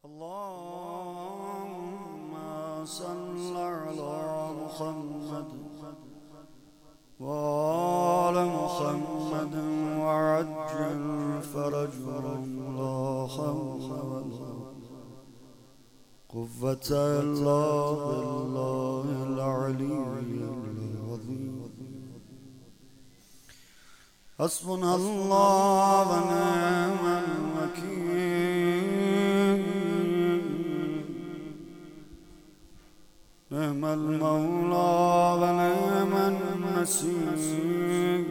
اللهم صل على محمد وآل محمد وعجل فرجهم لا حول ولا قوة إلا بالله العلي العظيم. حسبنا الله ونعم الوكيل، نعم المولى ونعم النصير.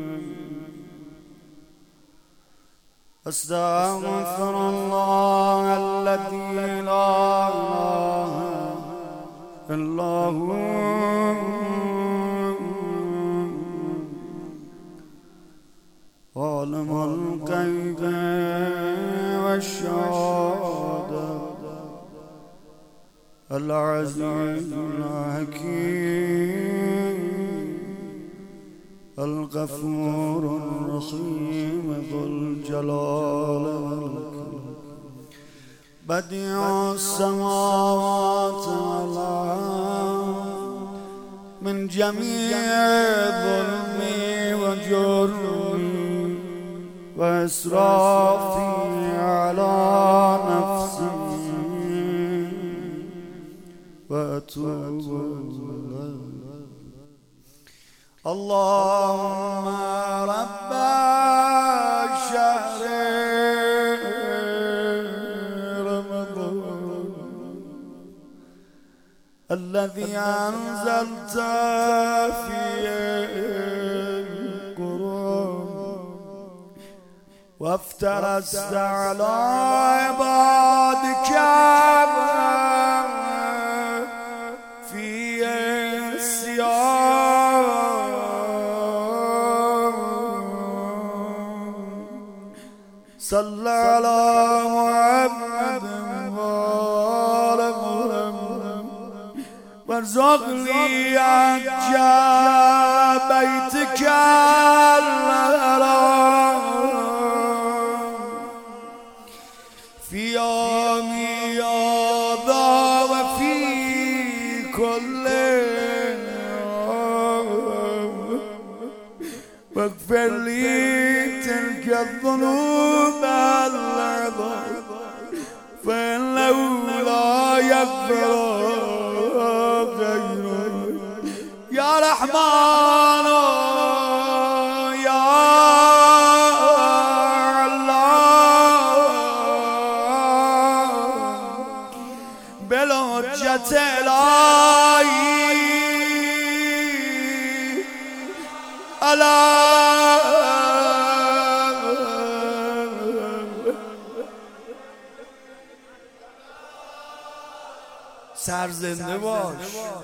أستغفر الله الذي لا إله إلا هو، عالم الغيب والشهادة، العزيز الحكيم، الغفور الرحيم، ذو الجلال والإكرام، بديع السماوات والأرض، من جميع ظلمي وجرمي وإسرافي على نفسي، وأتوب إليه. اللهم رب شهر رمضان الذي أنزلت فيه القرآن، وافترست على عبادك في الصيام، صل على محمد وآل محمد وارزقني حج بيتك الحرام في يومي هذا وفي كل يوم، واغفر لي تلك الذنوب العظام، فإنه لا يغفر غيره. يا رحمن يا الله، بالحجة الهی على سرزنده باش.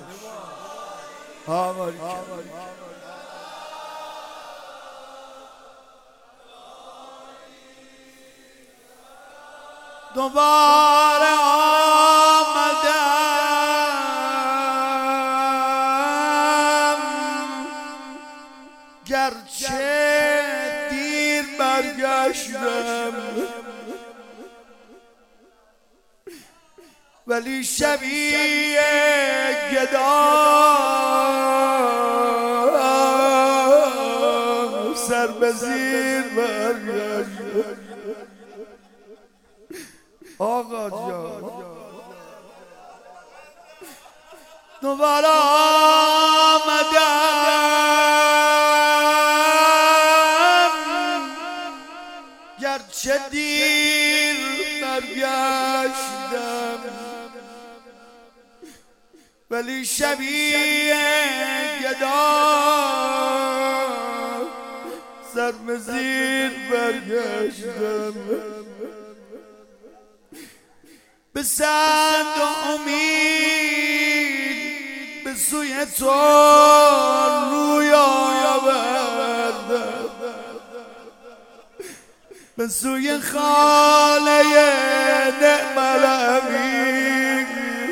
دوباره آمدم، گرچه دیر برگشتم، ولی شبیه گدا سر به زیر برگشت. آقا جان دوباره آمدم، گرچه دیر برگشتم، ولی شبیه گدا سر به زیر برگشتم. به صد امید به سوی تو روی آوردم، به سوی خانه نعم الامین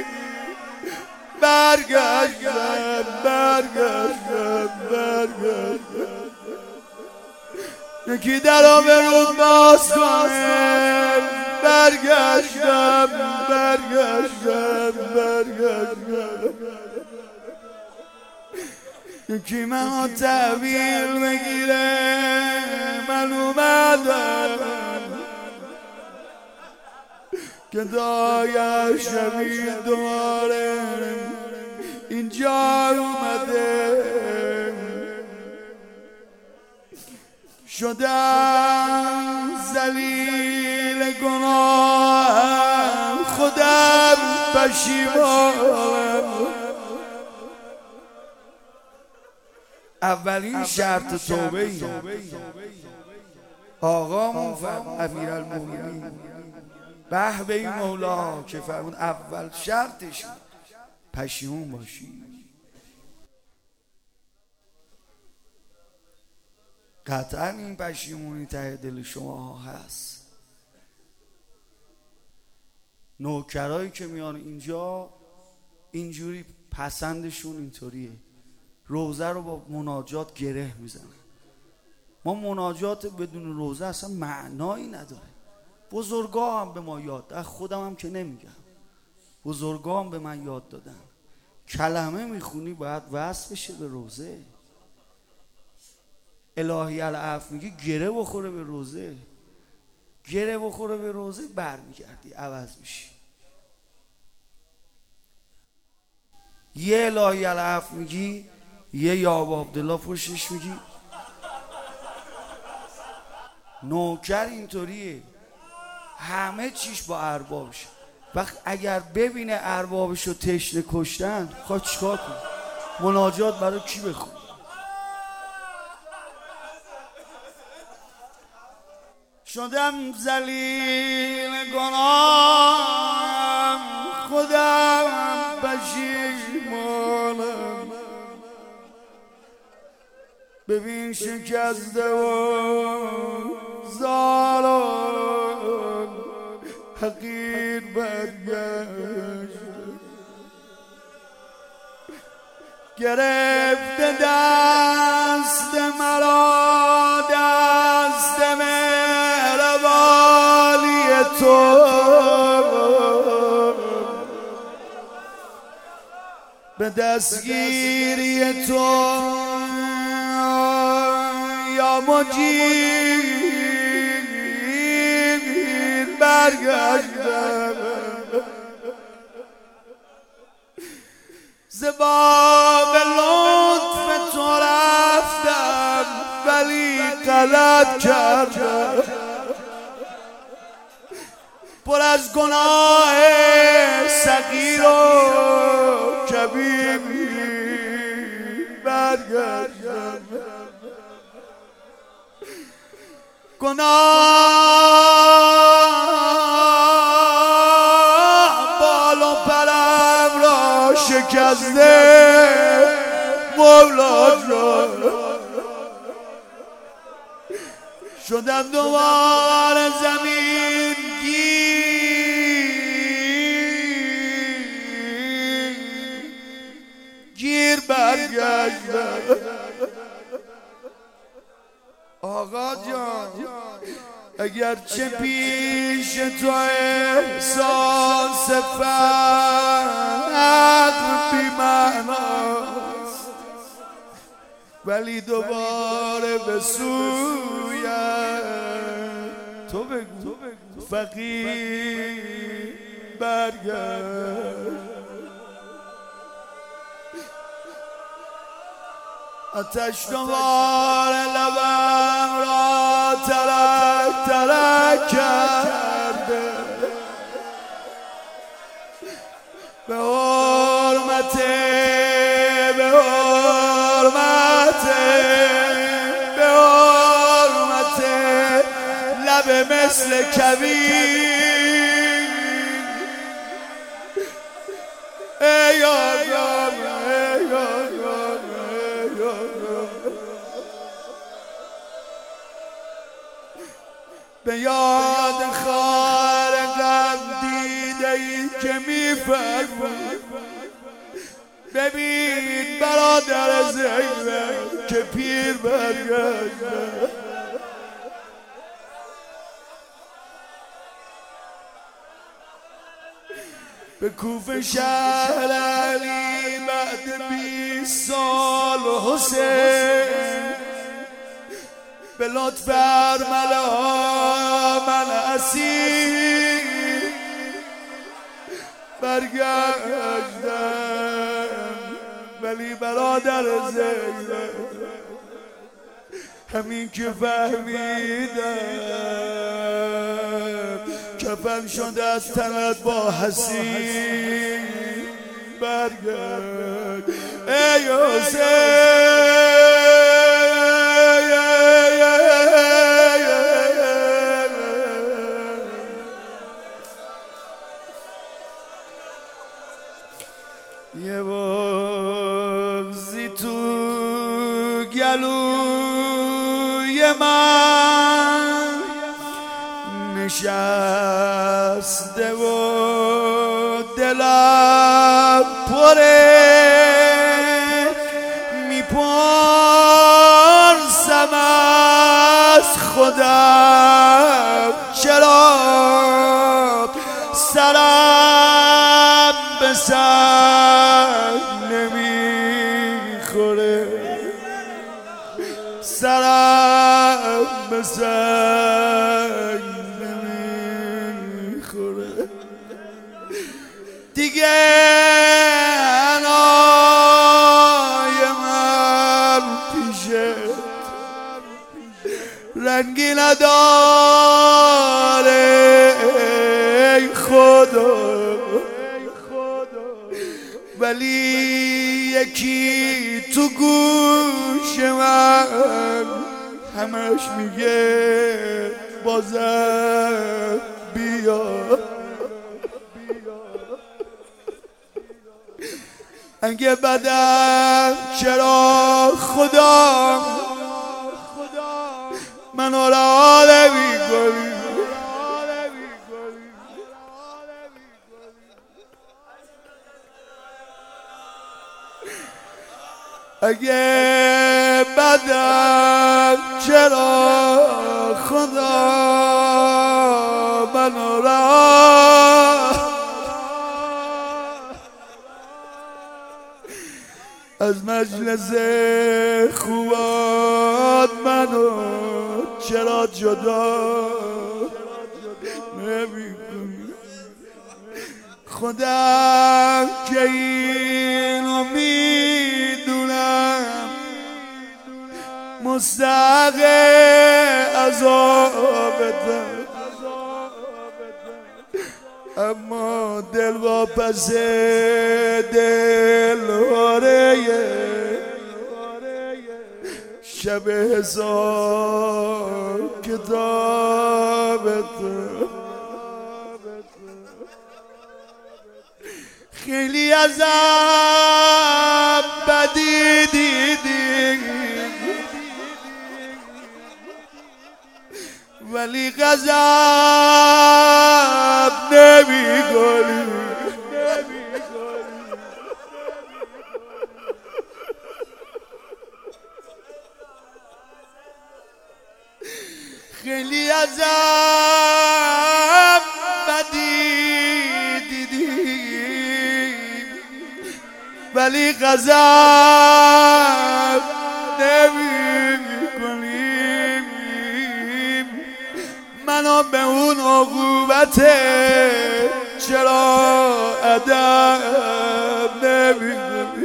برگشتم. یکی درو به رو باز کنه، برگشتم یکی منو تحویل بگیره من اومدم که دایر شبیه دوباره اینجا اومده شدم ذلیل گناهم خودم پشیمانم اولین شرط توبه ای آقامون امیرالمومنین بهبهی مولا که فرمود اول شرطش پشیمون باشی. قطعا این پشیمونی ته دل شما هست. نوکرایی که میان اینجا اینجوری پسندشون اینطوریه، روزه رو با مناجات گره میزنن. ما مناجات بدون روزه اصلا معنایی نداره. بزرگا هم به ما یاد دادن، خودم هم که نمیگم، بزرگا هم به من یاد دادن کلمه میخونی باید وصل بشه به روزه. الهی العفو میگه گره بخوره به روزه، گره بخوره به روزه برمیگردی عوض میشی. یه الهی العفو میگی یه یا ابا عبدالله پشتش میگی. نوکر اینطوریه، همه چیش با اربابش. وقت اگر ببینه اربابشو تشنه کشتن خواهد چیکار کن؟ مناجات برای کی بخون؟ شدم ذلیل گناهم خودم پشیمانم ببین شکسته و زاران حقیر برگشت گرفته دست مرا دست مهربانی تو به دستگیری تو یا مجید برگشتم ز باب لطف تو رفتم ولی غلط کردم پر از گناه صغیر و کبیر برگشتم گناه بال و پرم را شکسته مولا جان شدم دوباره زمین گیر برگشتم آقا جان اگرچه پیش تو احساس فقر بی معناست ولی دوباره به سوی تو بگو فقیر برگشت آتش دوباره لبم را ترک کرده به حرمت لب مثل کویر ای آقا به یاد خار غم دیده ای که میفرماید ببین برادر زینب که پیر برگشت به کوفه شهر علی بعد 20 سال حسین به لطف ارملا من اسیر برگشتم، ولی برادر زینب همین که فهمیدم کفن شده از تنت با حسین برگشت ای حسین. یه بغزی تو گلوی من نشسته و دلم پره میپرسم از خودم چرا سرم به سر نمیخوره، سرم به سر نمیخوره دیگه. انای من پیشت رنگی نداره ای خدا، ولی یکی تو گوش من همش میگه بازم بیا. اگه بدم چرا خدا منو را نمی‌کنی، اگه بدم چرا خدا منو را از مجلس خوبات منو چرا جدا نمی‌کنی. خودم که اینو میدونم مستحق عذابتم، اما دل واپس دلهاره شب حساب کتابتم. خیلی ازم بدی دیدی ولی غضب نمی‌کنی، خیلی ازم بدی دیدی ولی غضب نمی‌کنی. منو به اون عقوبت چرا ادب نمی‌کنی.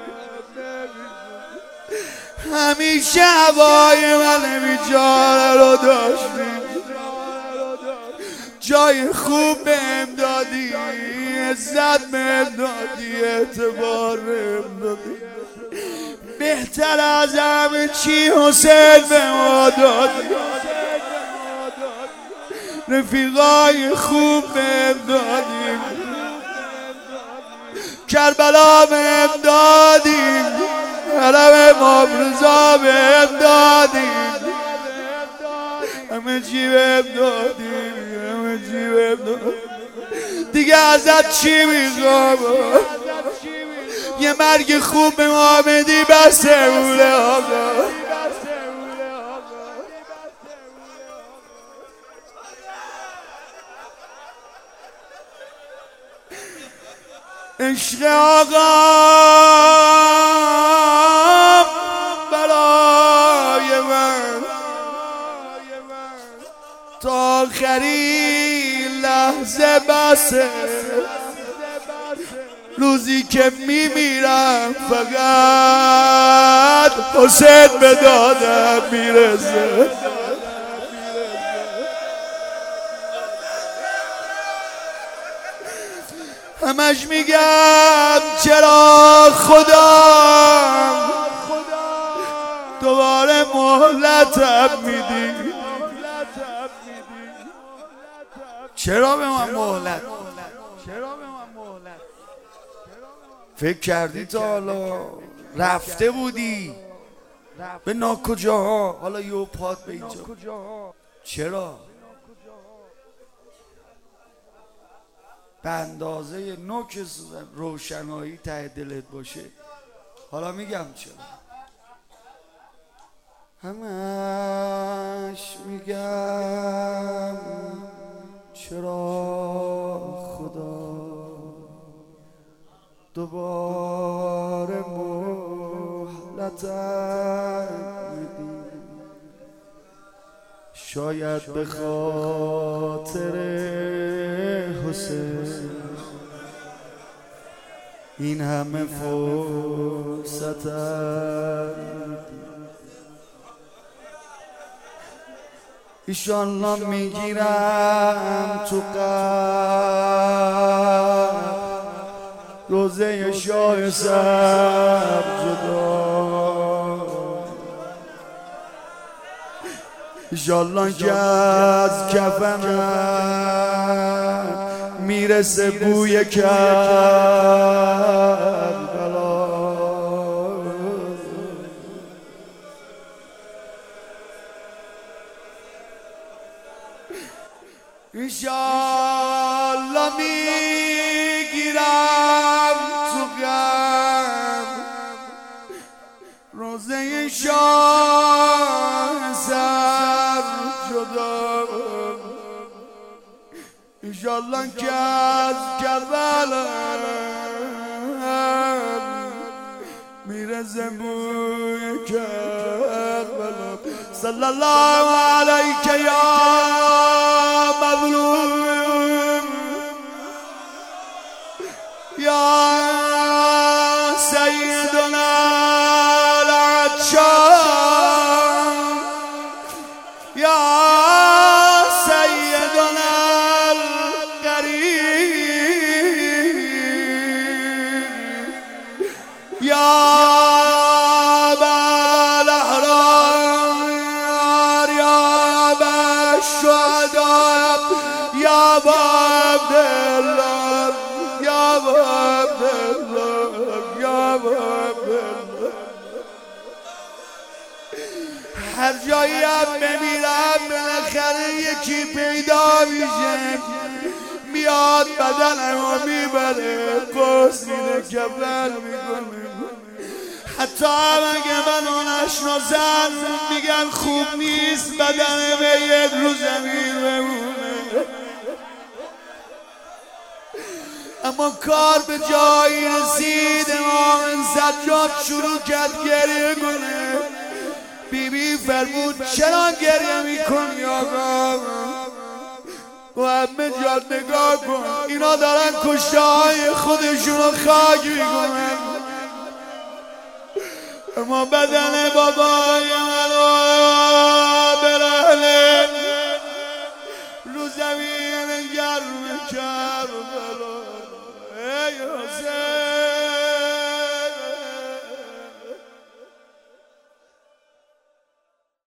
همیشه هوای من بیچاره رو داشتی، جای خوب بهم دادی، عزت بهم دادی، اعتبار بهم دادی، بهتر از همه چی حسین به ما دادی، رفیقای خوب بهم دادی، کربلا بهم دادی، حرم امام رضا بهم دادی، همه چی بهم دادی، همه چی بهم دادی. دیگه ازت چی میخوام؟ یه مرگ خوب به ما بدی بسه بوده آقا. عشق آقا برای من تا آخرین لحظه بسه، روزی که میمیرم فقط حسین به دادم میرسه. همش میگم چرا خدا دوباره مهلتم میدی، چرا به من مهلت؟ فکر کردی تا حالا رفته بودی به ناکجاها، حالا یه پات به اینجا؟ چرا؟ به اندازه نوک روشنایی ته دلت باشه. حالا میگم چرا. همش میگم چرا خدا دوباره مهلتم میدی، شاید به خاطر حسین این همه فرصتم میدی. ایشالله میگیرم تو قلب روزه شاه سر جدا، ایشالله که از کفنم میرسه بوی کربلا. ایشالله میگیرم تو غم روزه شاه سر جدا، ایشالله که از کربلم میرسه بوی کربلا. صلی الله علیک یا مظلوم یا سیدنا العطشان یا سیدنا القریب یا یا عبدالله یا عبدالله یا عبدالله. هر جایی هم بمیرم بالاخره یکی پیدا میشه، میاد بدنمو میبره قرص میده کفن میکنه. حتی اگه منو نشناسن میگن خوب نیست بدن میت رو زمین بمونه، اما کار به جایی رسید. امام سجاد شروع کرد گریه کنه. بیبی فرمود چرا گریه میکنی آقا؟ محمد جان نگاه کن، اینا دارن کشته های خودشونو خاک میکنن، اما بدن بابای منو